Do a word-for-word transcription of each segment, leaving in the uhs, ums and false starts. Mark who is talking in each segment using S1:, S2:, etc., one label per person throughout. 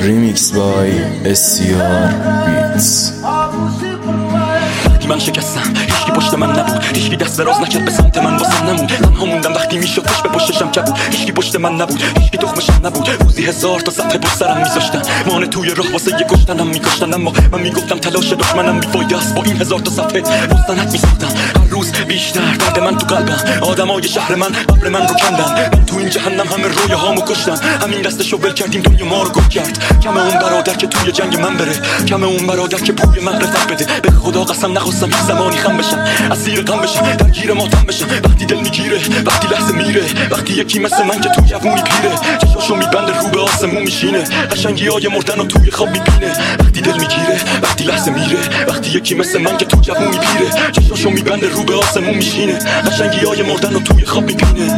S1: Remix by اس سی آر Beats.
S2: وقتی من شکستم هیچکی پشت من نبود، هیچکی دست دراز نکرد به سمت من واسم نمون. تنها موندم وقتی میشد پشت به پشتشم کبود، هیچکی پشت من نبود، هیچکی تخمشم نبود. روزی هزار تا صفحه پشت سرم میذاشتن، مانع توی راه واسه یه کشتنم میکشتن، اما من میگفتم تلاش دشمنم بیفایده است. با این هزار تا صفحه مستند میساختم هر روز بیشتر درد من تو قلبم. آدمای شهر من قبر من رو کندن، من تو این جهنم همه رویه هامو کشتم. همین دستشو ول کردیم دنیا ما رو گم کرد. کم اون برادر که توی جنگ من بره، کم اون برادر که پول معرفت بده. به خدا قسم نخواستم هیچ زمانی خم بشم، اسیر غم بشم، درگیر ماتم بشم. وقتی دل میگیره، وقتی لحظه میره، وقتی یکی مثل من که تو جوونی پیره چشاشو میبنده رو به آسمون میشینه، قشنگیای مردن رو توی خواب میبینه. وقتی دل میگیره، وقتی لحظه میره، وقتی یکی مثل من که تو جوونی پیره چشاشو میبنده رو به آسمون میشینه، قشنگیای مردن رو توی خواب میبینه.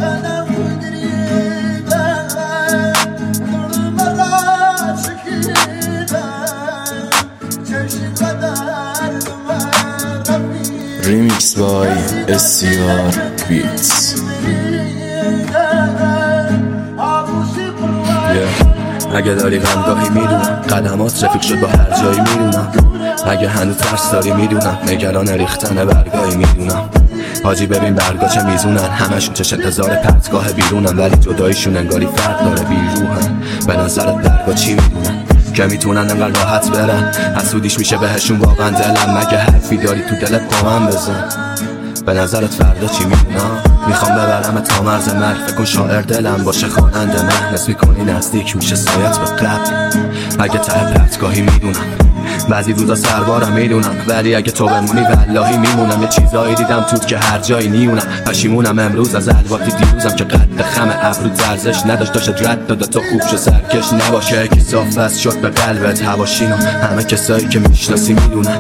S1: Remix by اس سی آر Beats.
S3: yeah. اگه داری غمگاهی میدونم، قدمات رفیق شد با هر جایی میدونم. اگه هنوز ترس داری میدونم، نگران ریختن برگاهی میدونم. حاجی ببین برگا چه میزونن، همشون چش انتظار پرتگاه بیرونن، ولی جداییشون انگاری فرق داره بیروحن. به نظرت برگا چی میدونن که میتونن انقدر راحت برن؟ حسودیش میشه بهشون واقعا دلم. مگه حرفی داری تو دلت پامن بزن؟ به نظرت فردا چی میدونم؟ میخوام ببرم تا مرز مرگ، فکر کن شاعر دلم باشه خواننده من. نصف میکنی نزدیک میشه سایت به قلب. اگه ته پرتگاهی میدونم، بعضی روزا سربارم میدونم، ولی اگه تو بمونی واللهی میمونم. یه چیزایی دیدم توت که هر جایی نیونم. پشیمونم امروز از الواتی دیروزم که قد خم ابرو ارزش نداشت، داشت رد داده تا خوب شو سرکش نباشه. یکی صاف شد به قلبت هواشینو، همه کسایی که میشناسی میدونن.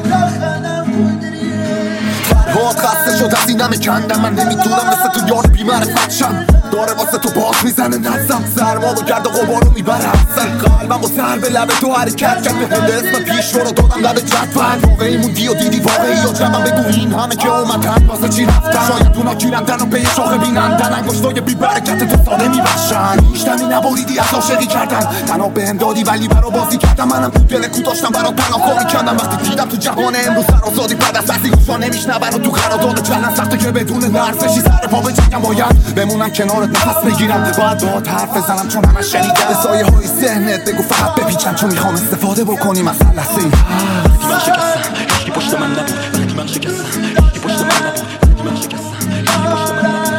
S4: فرهاد خسته شد از این همه کندم، من نمیتونم مثل تو یار بی‌معرفت شم. داره واسه تو باز میزنه نزم، سرما و گرد و غبارو میبره حسن. قلبم و سر به لب تو حرکت کرد، به هنده اسم پیش رو دادم لب جدول. واقعی موندی و دیدی واقعی یا جمعم، بگو این همه که اومدن واسه چی رفتن؟ شاید اونا گیرندن و به یه شاخه بینندن، انگشتای بی برکت تو ساده میبشن. هیچدمی نباریدی از عاشقی کردن، تنها بهم دادی ولی برا بازی کردم. منم تو دل کو داشتم برا تنها کاری کردم. وقتی دیدم تو جهان امروز سر آزادی بعد از دستی گوشا نمیشنون و تو قرارداد چلن سخته که بدون لرزشی سر پا بجنگم. باید بمونم کنارت نفس بگیرم، باید باهات حرف بزنم چون همه شنیدم. به سایه های ذهنت بگو فقط بپیچم، چون میخوام استفاده بکنیم از هر لحظه ای.
S2: وقتی من شکستم هیچکی پشت من نبود، وقتی من شکستم هیچکی پشت من نبود، وقتی من شکستم هیچکی پشت من نبود.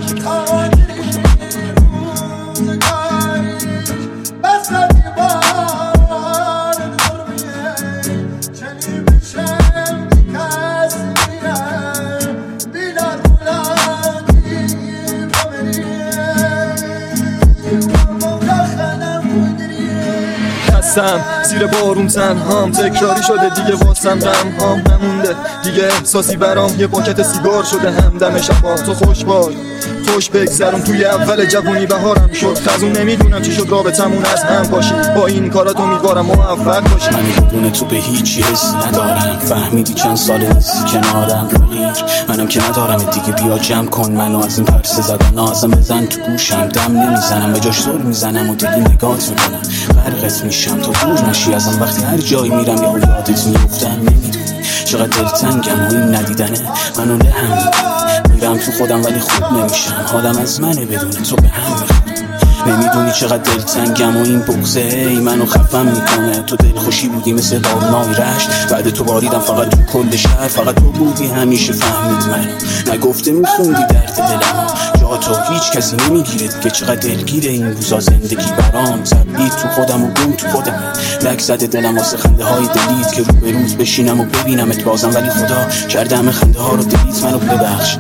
S5: زیر بارون تنهام، تکراری شده دیگه واسم غم هام نمونده دیگه. احساسی برام یه پاکت سیگار شده همدم شبا. تو خوش باش خوش بگذرم، توی اول جوونی بهارم شد خزون. نمیدونم چی شد رابطمون از هم باشی، با این کارات امیدوارم موفق باشی.
S6: من بدون تو به هیچی حس ندارم، فهمیدی چند ساله نیستی کنارم. ولیک منم که ندارم دیگه، بیا جمع کن منو از این پرسه زدن. نازم بزن تو گوشم، دم نمیزنم به جاش زور میزنم و دیگه نگات میکنم. غرقت میشم تا دور نشی ازم، وقتی هر جایی میرم یا یادت میفتم. نمیدونی چقدر دلتنگم و این ندیدنه منو لهم میرم تو خودم ولی خوب نمیشم. حالم از منه بدون تو به هم میخواد. نمیدونی چقدر دلتنگم و این بغضه ای منو خفم میکنه. تو دل خوشی بودی مثل بارنای رشت، بعد تو باریدم فقط تو کل شهر. فقط تو بودی همیشه فهمید منو، نگفته میخوندی درد دلم. جا تو هیچ کسی نمیگیره دیگه، چقدر دلگیره این روزا زندگی برام. زبید تو خودم و گم تو خودم، لک زده دلم واسه خنده های دلیت که رو به روز بشینم و ببینمت بازم. ولی خدا کرده همه خنده ها رو دلیت، منو ببخش.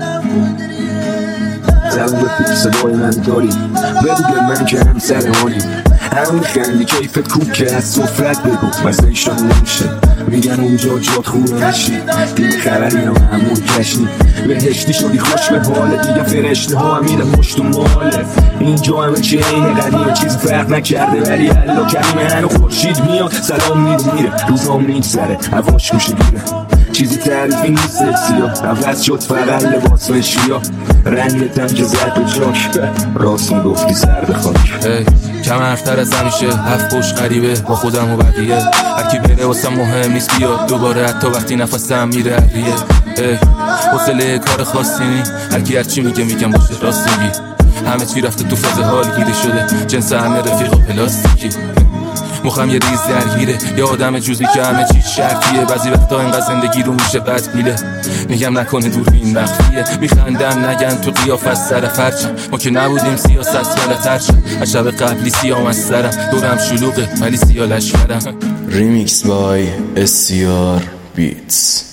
S7: زبون بپیک صدای من داری، بگو به من که هم سر حالی. همون خندی کیفت کوب که از صفرت بگو مزه ایشان نمیشه. میگن اونجا جات خونه نشی، دیگه خبری هم همون کشنی. بهشتی شدی خوش به حاله دیگه، فرشته ها هم میره پشت و ماله. اینجا همه چه اینه قدیمه، چیز فرق نکرده ولی الله کریمه. هنو خورشید میاد سلام میده میره، روزام میگذره هواش میشه گیره. چیزی تعریفی نیست سیا، عوض شد فقط لباس و شیا. رنگتم که زد به جاک، راست میگفتی سر به خاک.
S3: کم حرفتر از همیشه، هفت پشت غریبه با خودم و بقیه. هرکی بره واسم مهم نیست بیاد دوباره، حتی وقتی نفسم میره عریه. حوصله کار خاصی نی، هرکی هرچی میگه میگم باشه راست میگی. همه چی رفته تو فاز حال گیره شده، جنس همه رفیق و پلاستیکی. مخم یه ریز درگیره، یه آدم جوزی که همه چی شرطیه. بعضی وقتا اینقدر زندگی رو میشه بد بیله، میگم نکنه دوربین مخفیه. میخندم نگن تو قیافه از سر فرچم، ما که نبودیم سیاست غلط‌تر شد. از شب قبلی سیام از سرم، دورم شلوغه ولی سیاه لشکرم.
S1: ریمیکس بای اس سی آر بیتس.